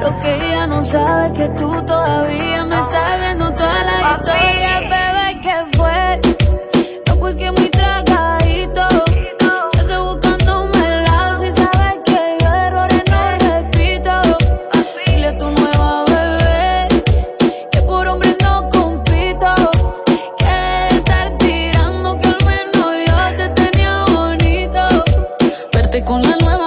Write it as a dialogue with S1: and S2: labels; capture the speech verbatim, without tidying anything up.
S1: Lo que ella no sabe es que tú todavía me estás viendo toda la historia, bebé, ¿qué fue? No fue que muy tragadito, te estoy buscándome el lado. Si sabes que yo errores no repito, dile a tu nueva bebé que por hombre no compito, que de estar tirando que al menos yo te tenía bonito. Verte con la nueva